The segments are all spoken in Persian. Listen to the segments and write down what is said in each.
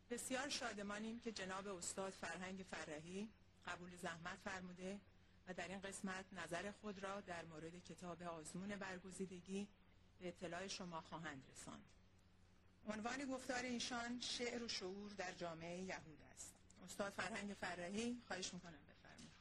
بسیار شادمانیم که جناب استاد فرهنگ فرحی قبول زحمت فرموده و در این قسمت نظر خود را در مورد کتاب آزمون برگزیدگی به اطلاع شما خواهند رساند. عنوان گفتار ایشان شعر و شعور در جامعه یهود است. استاد فرهنگ فرحی، خواهش میکنم بفرمایید.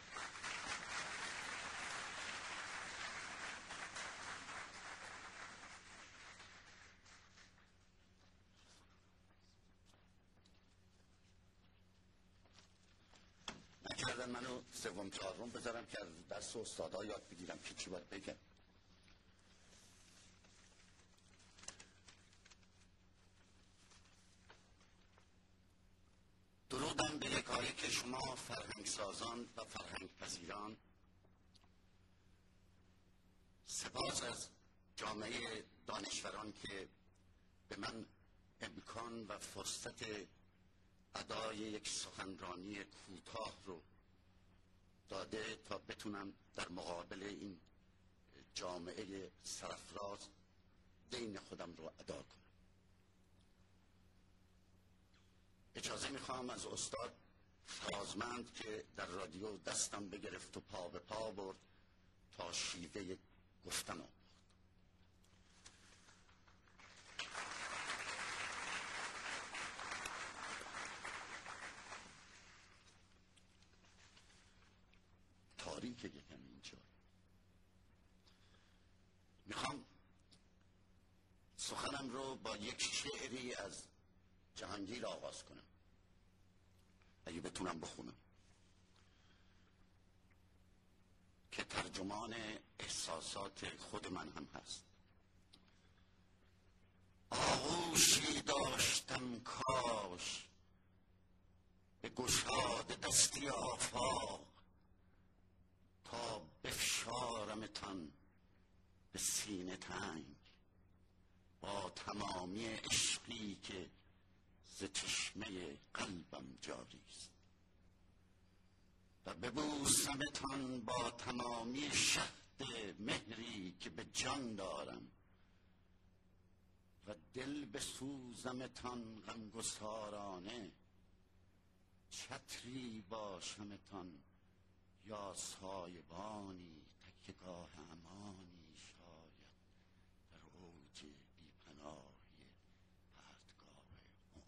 نکردن منو سوم چهارم بذارم که از دست استادا یاد بگیرم که چی باید بگم. درودم به یکایک شما فرهنگ سازان و فرهنگ پذیران. سپاس از جامعه دانشوران که به من امکان و فرصت ادای یک سخنرانی کوتاه رو داده تا بتونم در مقابل این جامعه سرافراز دین خودم رو ادا کنم. اجازه میخوام از استاد فرازمند که در رادیو دستم بگرفت و پا به پا برد تا شیوه گفتن آموخت. تاریک یکم اینجا. میخوام سخنم رو با یک شعری از جهانگیر آغاز کنم، اگه بتونم بخونم، که ترجمان احساسات خود من هم هست. آغوشی داشتم کاش به گشاد دستی آفاق، تا بفشارمتان به سینه تنگ با تمامی عشقی که ز چشمه قلبم جاری است، و ببوسمتان با تمامی شهد مهری که به جان دارم، و دل بسوزمتان غمگسارانه، چتری باشمتان یا سایبانی، تکیهگاه امانی شاید در اوج بی‌پناهی پرتگاه عمر.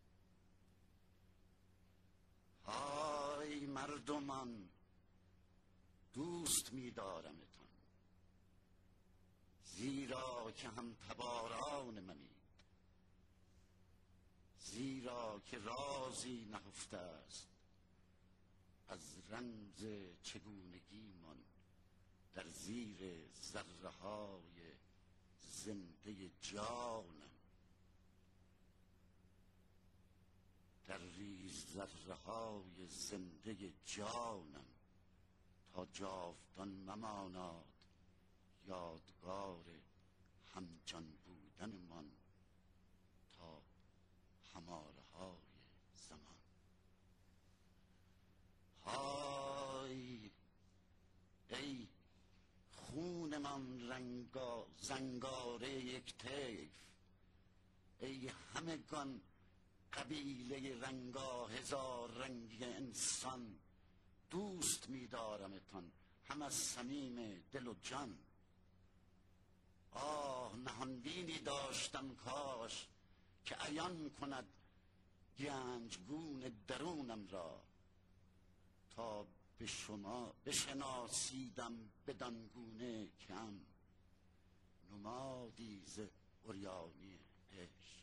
های مردمان، دوست می‌دارمتان، زیرا که هم تباران منید، زیرا که رازی نهفته است از رمز چگونگیمان در زیر ذره های زنده جانم، در ریز ذره های زنده جانم، تا جاودان مماناد یادگار همجان بودنمان تا هماره های زمان. های ای خون من زنگاره یک طیف، ای همگان قبیله رنگا هزار رنگی انسان، دوست می‌دارمتان هم از صمیم دل و جان. آه نهانبینی داشتم کاش که عیان کند گنجگون درونم را، تا به شما بشناسیدم بدانگونه کم نمادی ز عریانی عشق،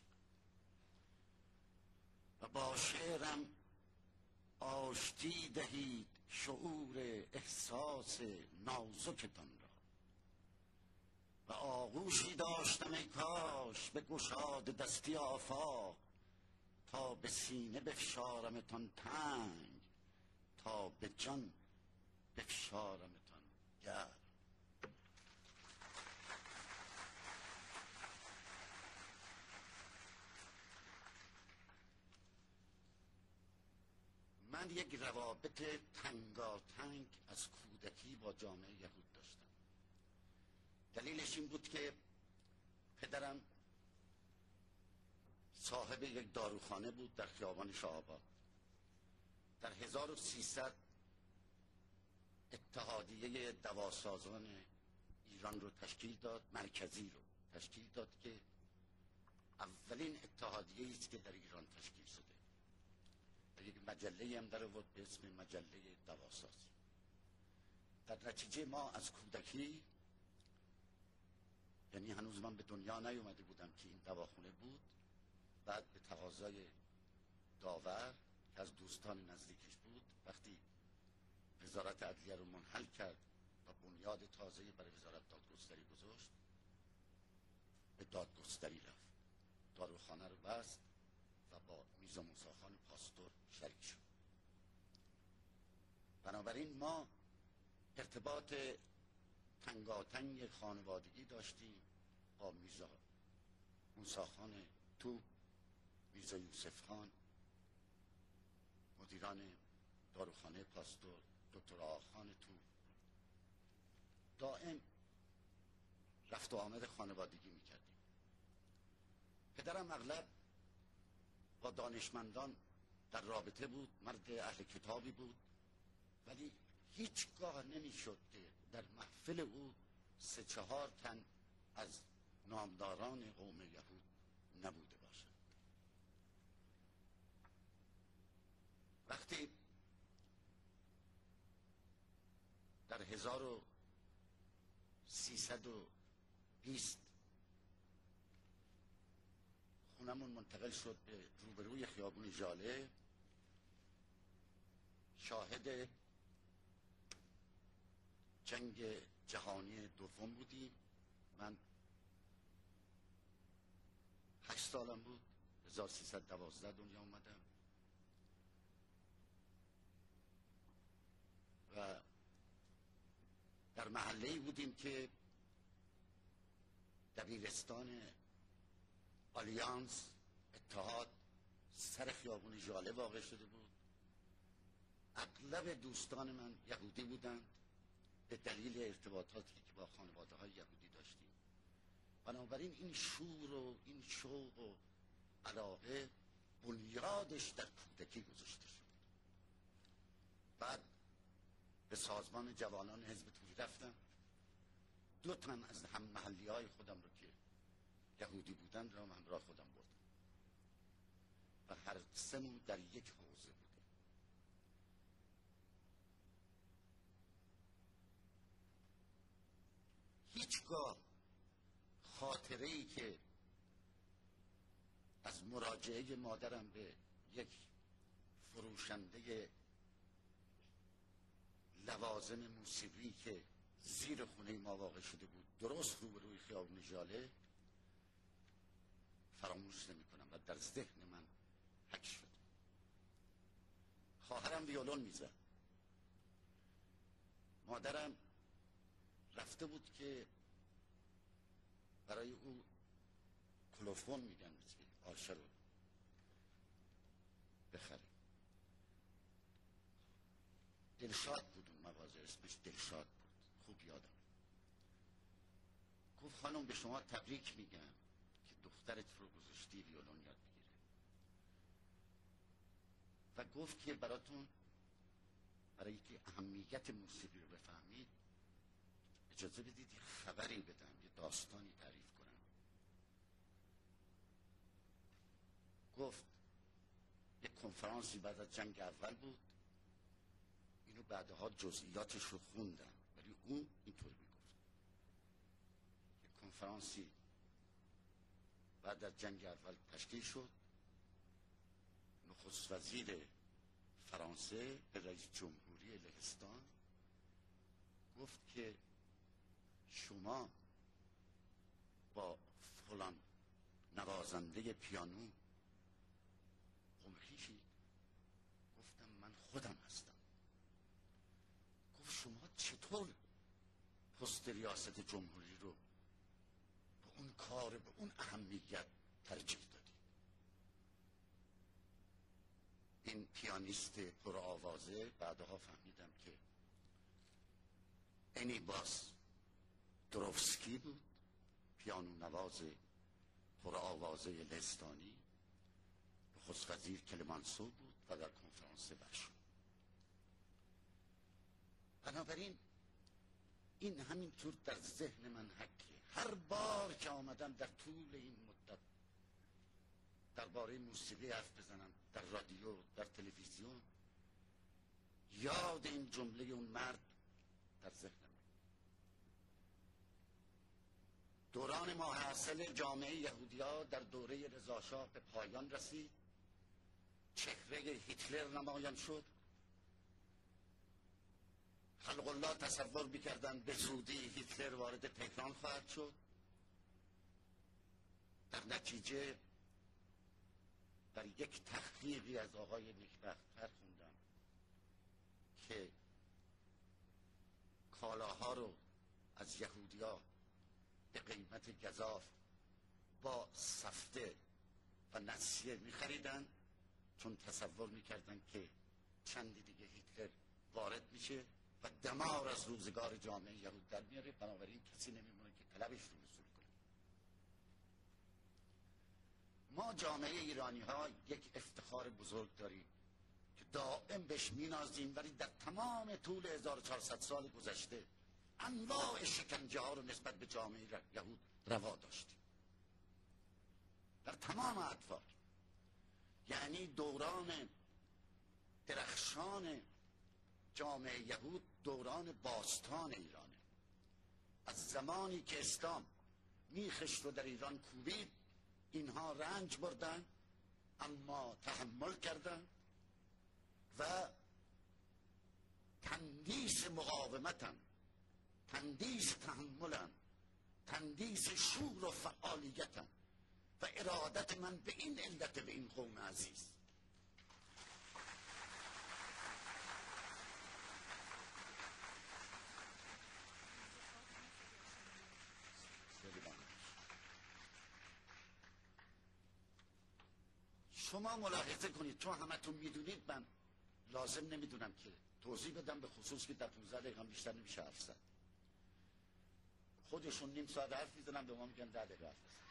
و با شعرم آشتی دهید شعور احساس نازکتان را. و آغوشی داشتم ای کاش به گشاد دستی آفاق، تا به سینه بفشارمتان تنگ، تا به جان بفشارمتان گرم. من یک روابط تنگاتنگ از کودکی با جامعه یهود داشتم. دلیلش این بود که پدرم صاحب یک داروخانه بود در خیابان شاه‌آباد. در 1300 اتحادیه دواسازان ایران رو تشکیل داد، مرکزی رو تشکیل داد که اولین اتحادیه است که در ایران تشکیل شده. یک مجله هم در آورد به اسم مجله دواسازی. در نتیجه ما از کودکی، یعنی هنوز من به دنیا نیومده بودم که این دواخونه بود، بعد به تقاضای داور که از دوستان نزدیکش بود، وقتی وزارت عدلیه رو منحل کرد و بنیاد تازه‌ای برای وزارت دادگستری گذاشت، به دادگستری رفت، داروخانه رو بست و با میرزا موسی‌خان پاستور شریک شد. بنابراین ما ارتباط تنگاتنگ خانوادگی داشتیم با میرزا موسی‌خان تو، میرزا یوسف خان، مدیران داروخانه پاستور، دکتر آقاخان تو. دائم رفت و آمد خانوادگی میکردیم. پدرم اغلب با دانشمندان در رابطه بود، مرد اهل کتابی بود، ولی هیچگاه نمیشد که در محفل او 3-4 تن از نامداران قوم یهود نبوده باشد. وقتی در 1320 خونمون منتقل شد به روبروی خیابون ژاله، شاهد جنگ جهانی دوم بودیم. من 8 سالم بود، 1312 دنیا اومدم و در محله‌ای بودیم که دبیرستان آلیانس اتحاد سر خیابون ژاله واقع شده بود. اغلب دوستان من یهودی بودند به دلیل ارتباطاتی که با خانواده‌های یهودی داشتیم. بنابراین این شور و این شوق و علاقه بنیادش در کودکی گذاشته شد. بعد به سازمان جوانان حزب توده رفتم. 2 تن از هم محلی‌های خودم رو که یهودی بودن رو همراه خودم بردم و هر 3 در یک حوزه بودیم. هیچگاه خاطره‌ای که از مراجعه مادرم به یک فروشنده لوازم موسیقی که زیر خونه ما واقع شده بود، درست روبروی خیابون ژاله، فراموش نمی‌کنم و در ذهن من حک شد. خواهرم ویولون میزد. مادرم رفته بود که برای او کلوفون میگن آرشه رو بخره. دلشاد بود اون مغازه، اسمش دلشاد بود، خوب یادم. گفت خانم به شما تبریک میگم که دخترت رو گذاشتی ویولون یاد بگیره و گفت که براتون برای که اهمیت موسیقی رو بفهمید اجازه بدید یه خبری بدم، یه داستانی تعریف کنم. گفت یک کنفرانسی بعد از جنگ اول بود، اینو بعدها جزئیاتش رو خوندم، ولی اون اینطور میگفت. یک کنفرانسی بعد از جنگ اول تشکیل شد. نخست وزیر فرانسه به رئیس جمهوری لهستان گفت که شما با فلان نوازنده پیانو قومخیشید؟ گفتم من خودم هستم. گفت شما چطور پست ریاست جمهوری رو به اون کار، به اون اهمیت ترجیح دادید؟ این پیانیست پرآوازه بعدها فهمیدم که انیباس دروفسکی بود، پیانو نواز پرآوازه لهستانی نخست وزیر کلمانسو بود و در کنفرانس برشون. بنابراین این همینطور در ذهن من حکه. هر بار که آمدم در طول این مدت درباره موسیقی حرف بزنم، در رادیو، در تلویزیون، یاد این جمله اون مرد در ذهنم. دوران ماحصل جامعه یهودی‌ها در دوره رضاشاه به پایان رسید. چهره هیتلر نمایان شد. خلق الله تصور می‌کردند به زودی هیتلر وارد تهران خواهد شد. در نتیجه در یک تحقیقی از آقای نیکبخت‌تر خوندم که کالاها رو از یهودی‌ها به قیمت گزاف با سفته و نسیه می‌خریدن، چون تصور می‌کردن که چندی دیگه هیتلر وارد میشه و دمار از روزگار جامعه یهود در میاره، بنابراین کسی نمیمونه که طلبش رو وصول کنه. ما جامعه ایرانی ها یک افتخار بزرگ داریم که دائم بهش مینازیم، ولی در تمام طول 1400 سال گذشته انواع شکنجه ها رو نسبت به جامعه یهود روا داشتیم در تمام اطوار. یعنی دوران درخشان جامعه یهود دوران باستان ایرانه. از زمانی که اسلام میخش رو در ایران کوبید، اینها رنج بردن اما تحمل کردن و تندیس مقاومتن، تندیس تحملن، تندیس شور و فعالیتن و ارادت من به این علت به این قوم عزیز. شما ملاحظه کنید، چون همتون میدونید، من لازم نمیدونم که توضیح بدم، به خصوص که در 15 دقیقه بیشتر نمیشه حرف زد. خودشون نیم ساعت حرف میزنن، به ما میگن 10 دقیقه حرف بزن.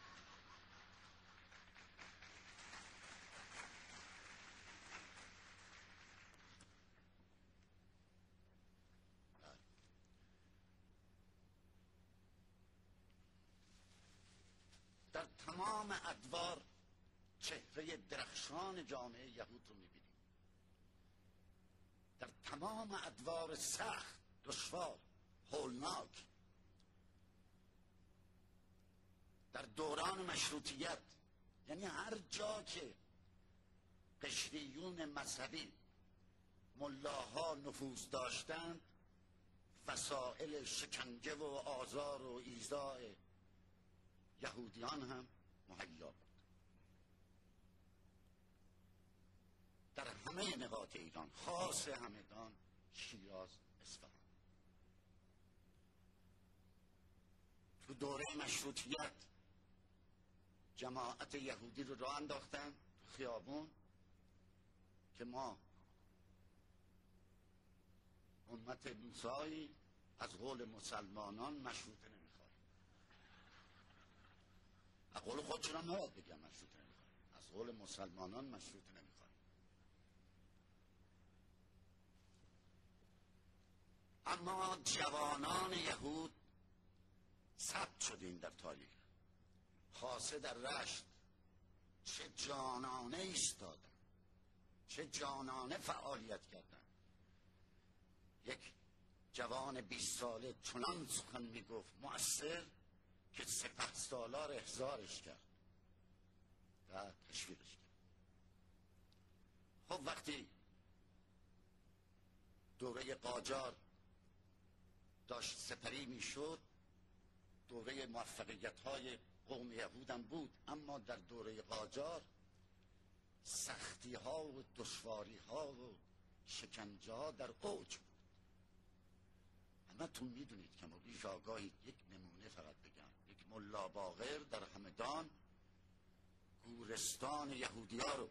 در تمام ادوار چهره درخشان جامعه یهود رو میبینیم. در تمام ادوار سخت، دشوار، هولناک، در دوران مشروطیت، یعنی هر جا که قشریون مذهبی ملاها نفوذ داشتند، وسایل شکنجه و آزار و ایذاء یهودیان هم مهیا بود. در همه نقاط ایران، خاص همدان، شیراز، اصفهان. تو دوره مشروطیت جماعت یهودی رو راه انداختن تو خیابون که ما امت موسایی از قول مسلمانان مشروطه نمیخوایم. از قول خودشون هم نباید بگم مشروطه نمیخوایم، از قول مسلمانان مشروطه نمیخوایم. اما جوانان یهود ثبت شدیم در تاریخ، خاصه در رشت، چه جانانه ایستادن، چه جانانه فعالیت کردن. یک جوان 20 ساله چنان سخن میگفت مؤثر که سپهسالار احضارش کرد و تشویقش کرد. خب وقتی دوره قاجار داشت سپری میشد، دوره موفقیت‌های قوم یهودم بود، اما در دوره قاجار سختی‌ها و دشواری‌ها و شکنجه‌ها در اوج بود. همتون میدونید که بیش آگاهید. یک نمونه فقط بگم، یک ملا باقر در همدان گورستان یهودی‌ها رو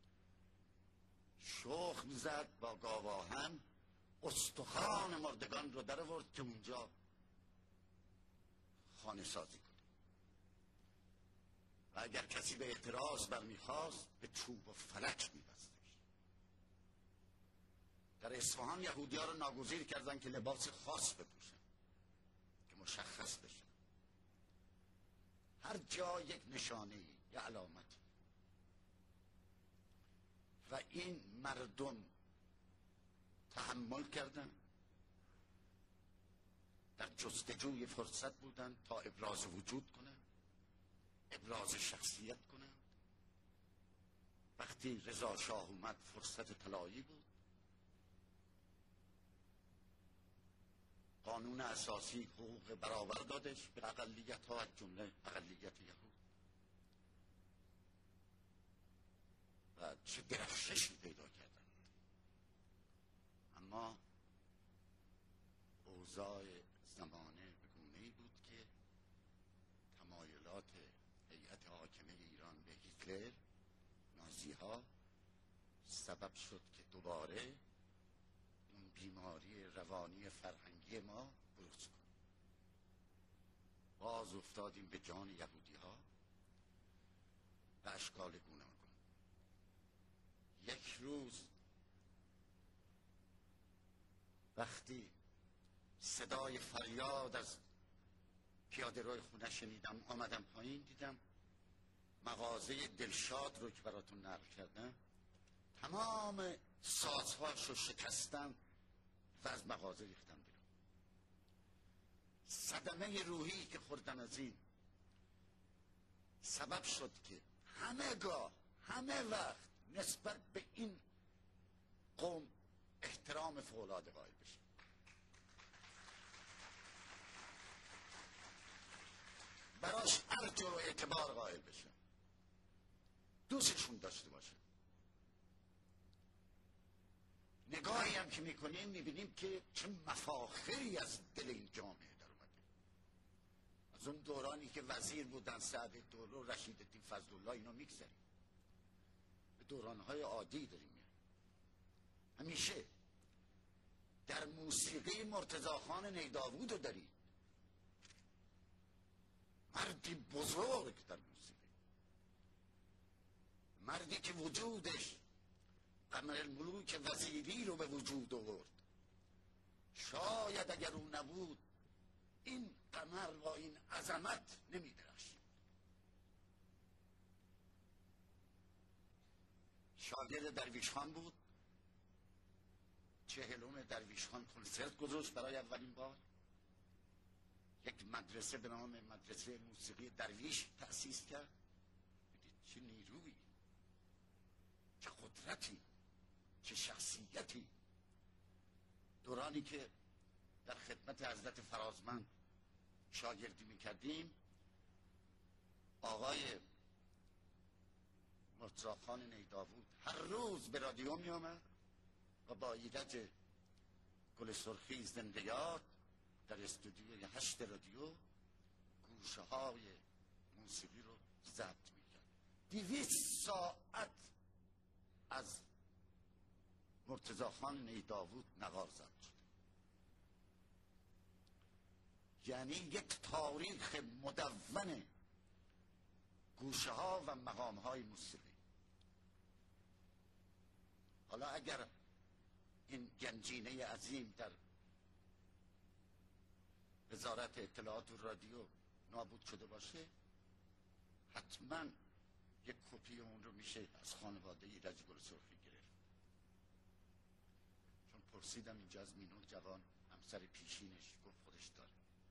شخم زد با گاواهن، استخوان مردگان رو در آورد که اونجا خانه سازی کنه. و اگر کسی به اعتراض برمیخواست به چوب و فلک میبستش. در اصفهان یهودی‌ها رو ناگزیر کردن که لباس خاص بپوشن که مشخص بشه. هر جا یک نشانه‌ای، یک علامتی. و این مردم تحمل کردن، در جستجوی فرصت بودن تا ابراز وجود کنن، ابراز شخصیت کنن. وقتی رضا شاه اومد فرصت طلایی بود. قانون اساسی حقوق برابر دادش به اقلیت ها، از جمله اقلیت یهود. و چه درخششی پیدا کردن. اما اوضاع زمانه به گونه‌ای بود که تمایلات هیئت حاکمه ایران به هیتلر، نازی ها، سبب شد که دوباره اون بیماری روانی فرهنگی ما بروز کنه. باز افتادیم به جان یهودی ها و اشکال گوناگون. یک روز وقتی صدای فریاد از پیاده روی خونه شنیدم، آمدم پایین، دیدم مغازه دلشاد رو که براتون نقل کردم تمام سازهاشو شکستن و از مغازه ریختن بیرون. صدمه روحی که خوردم از این سبب شد که همه وقت نسبت به این قوم احترام فوق‌العاده قائل بشه. براش ارج و اعتبار قائل بشه، دوستشون داشته باشه. نگاهی هم که میکنیم میبینیم که چه مفاخری از دل این جامعه در اومده. از اون دورانی که وزیر بودن سعد دوله و رشید الدین فضل الله، اینا میگذریم به دورانهای عادی داریم میریم. همیشه در موسیقی مرتضی خان نیداوود رو دارید، مردی بزرگ در موسیقی، مردی که وجودش قمرالملوک وزیری رو به وجود آورد. شاید اگر اون نبود این قمر با این عظمت نمی‌درخشید. شاگرد درویش خان بود، 40 درویش خان کنسرت گذاشت برای اولین بار. یک مدرسه به نام مدرسه موسیقی درویش تأسیس کرد. چه نیرویی، چه قدرتی، چه شخصیتی. دورانی که در خدمت حضرت فرازمند شاگردی میکردیم، آقای مرتضی خان نیداوود هر روز به رادیو میامد و با ایرج گل سرخی زنده یاد در استودیوی 8 رادیو گوشه های موسیقی رو ضبط میکرد. 200 ساعت از مرتضی خان نیداوود نوار ضبط شد. یعنی یک تاریخ مدون گوشه ها و مقام های موسیقی. حالا اگر این گنجینه عظیم در وزارت اطلاعات و رادیو نابود شده باشه، حتما یک کپی اون رو میشه از خانواده ایرج گل سرخی گرفت. چون پرسیدم اینجا از مینور جوان، همسر پیشینش، گفت خودش داره.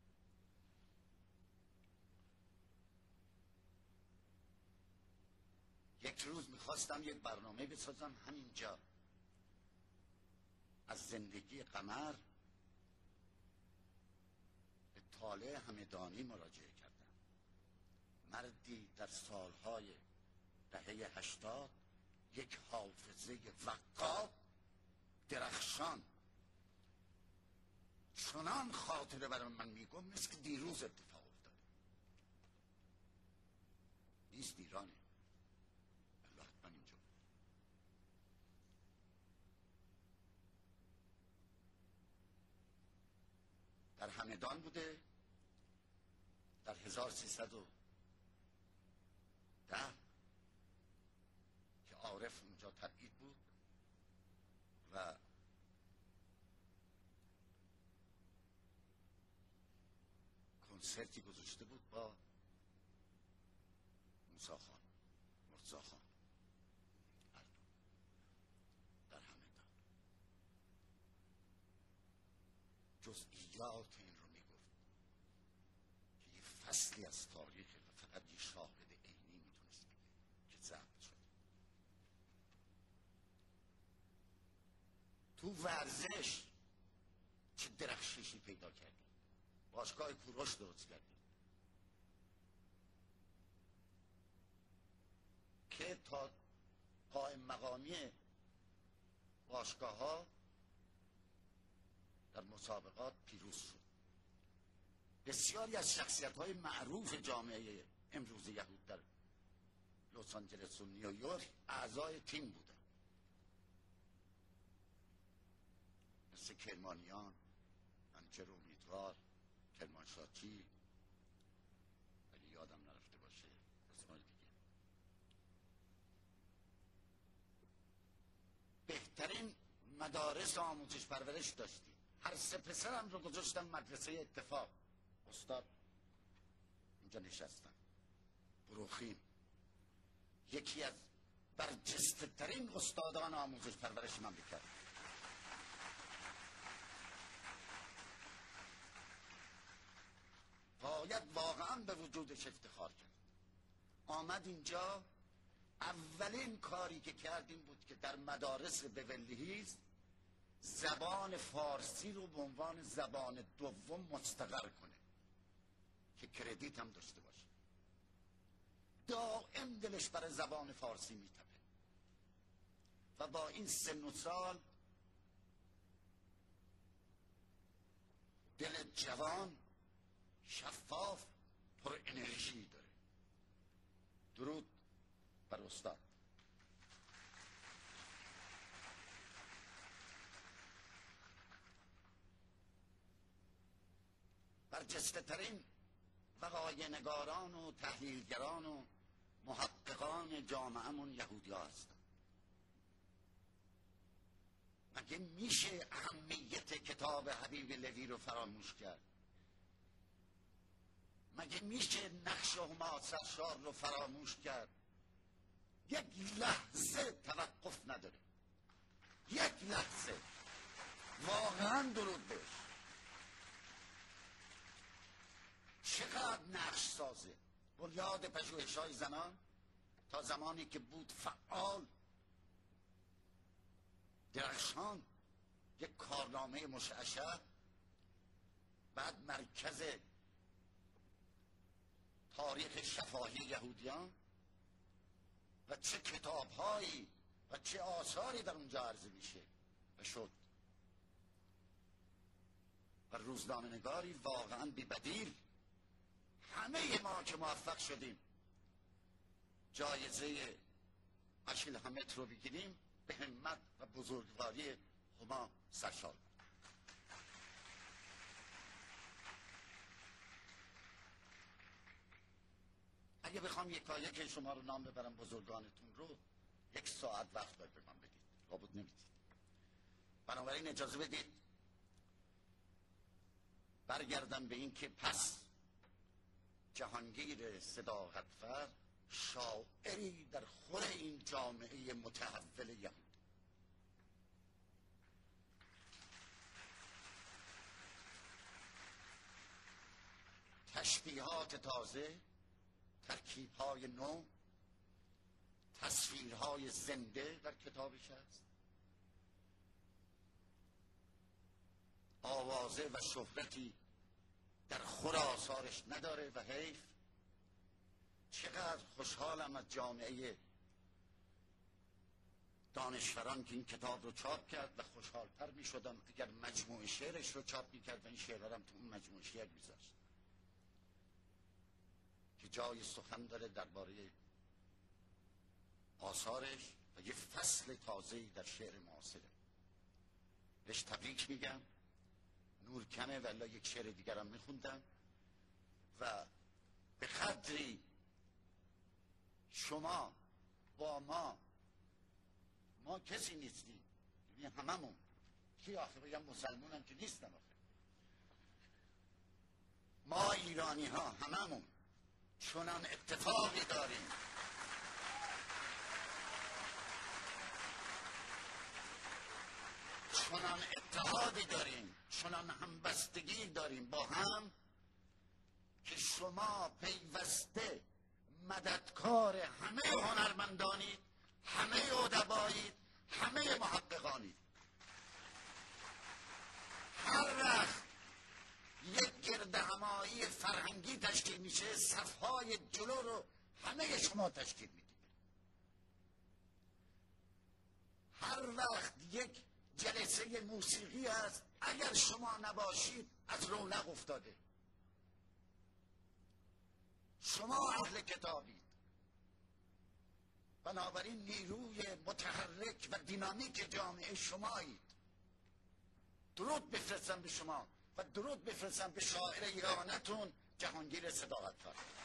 یک روز میخواستم یک برنامه بسازم همینجا از زندگی قمر. به طالع همدانی مراجعه کردم، مردی در سالهای دهه 80 یک حافظه وقار درخشان، چنان خاطره برای من میگم مثل که دیروز اتفاق افتاده. نیست ایرانه، الله حتما اینجا. در همدان بوده، در 1300 که عارف اونجا تبعید بود و کنسرتی گذاشته بود با موسی خان، مرتضی خان، هر دو در همدان. جزئیات این رو میگفت که یه فصلی از تاریخ و فقط یه شاهد عینی میتونست بگه که ضبط شد. تو ورزش چه درخششی پیدا کردیم، باشگاه کوروش درست کردیم که تا قائم مقامی باشگاه ها در مسابقات پیروز شد. بسیاری از شخصیت های معروف جامعه امروز یهود در لس آنجلس و نیویورک اعضای تیم بودن، مثل کرمانیان، منچر امیدوار، کرمانشاهی، اگه یادم نرفته باشه اسمای دیگه. بهترین مدارس آموزش پرورش داشتیم. هر سه پسرم رو گذاشتم مدرسه اتفاق. استاد اینجا نشستن، بروخیم، یکی از برجسته ترین استادان آموزش پرورش مملکت. باید واقعا به وجودش افتخار کرد. آمد اینجا، اولین کاری که کردیم بود که در مدارس بورلی هیلز زبان فارسی رو به عنوان زبان دوم مستقر کنه که کردیت هم داشته باشه. دائم دلش برای زبان فارسی میتپه و با این سن و سال دل جوان، شفاف، پر انرژی داره. درود بر استاد. برجسته ترین وقایع نگاران و تحلیلگران و محققان جامعه‌مون یهودی ها هستن. مگه میشه اهمیت کتاب حبیب لوی رو فراموش کرد؟ مگه میشه نقش هما سرشار رو فراموش کرد؟ یک لحظه توقف نداره، یک لحظه. واقعا درود بهش. چقدر نقش سازه. بنیاد پژوهش‌های زنان تا زمانی که بود فعال، درخشان، یک کارنامه مشعشع، بعد مرکز تاریخ شفاهی یهودیان و چه کتاب‌هایی و چه آثاری در اونجا عرضه میشه و شد و روزنامه‌نگاری واقعا بی‌بدیل. همه ما که موفق شدیم جایزه اشیل همت رو بگیریم، به همت و بزرگواری هما سرشار. اگه بخوام یکایک که شما رو نام ببرم بزرگانتون رو، 1 ساعت وقت باید به من بدید، لابد نمیدید. بنابراین اجازه بدید برگردم به این که پس جهانگیر صداقتفر شاعری در خور این جامعه متحول یهود. تشبیهات تازه، ترکیب‌های نو، تصویرهای زنده در کتابش هست. آوازه و شهرتی در خور آثارش نداره و حیف. چقدر خوشحالم از جامعه دانشوران که این کتاب رو چاپ کرد و خوشحالتر می شدم اگر مجموعه شعرش رو چاپ می کرد و این شعرها هم تو اون مجموعه شعر میذاشت که جای سخن داره درباره آثارش و یه فصل تازه‌ای در شعر معاصره. بهش تبریک میگم. نورکنه والا یک شعر دیگرم میخوندم و به قدری شما با ما کسی نیستیم، یعنی هممون. کی آخه بگم مسلمونم که نیستم آخه. ما ایرانی ها هممون چنان اتفاقی داریم چنان اتحادی داریم، چنان همبستگی داریم با هم که شما پیوسته مددکار همه هنرمندانید، همه ادبایید، همه محققانید. هر وقت یک گردهمایی فرهنگی تشکیل میشه، صفهای جلو رو همه شما تشکیل میدید. هر وقت یک جلسه موسیقی هست، اگر شما نباشید از رونق افتاده. شما اهل کتابید، بنابراین نیروی متحرک و دینامیک جامعه شمایید. درود بفرستم به شما و درود بفرستم به شاعر ایرانتون جهانگیر صداقتفر.